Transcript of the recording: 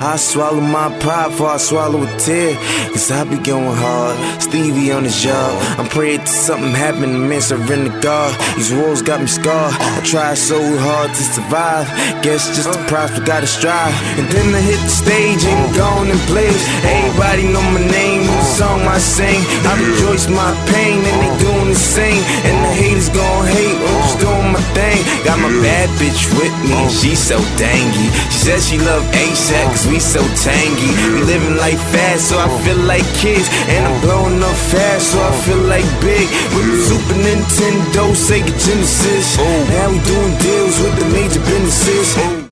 I swallow my pride before I swallow a tear. Cause I be going hard, Stevie on his job. I'm praying to something happen, man, surrender God. These wars got me scarred, I tried so hard to survive. Guess just the price, we gotta strive. And then I hit the stage and gone in place. Everybody know my name, the song I sing. I rejoice my pain and they doing the same. And the haters gon' hate when I'm just doing my thing. Got my bad bitch with me and she so dangy. She says she love ASAP cause we so tangy. We living life fast so I feel like kids. And I'm blowing up fast so I feel like big. With the Super Nintendo, Sega Genesis. Now we doing deals with the major businesses.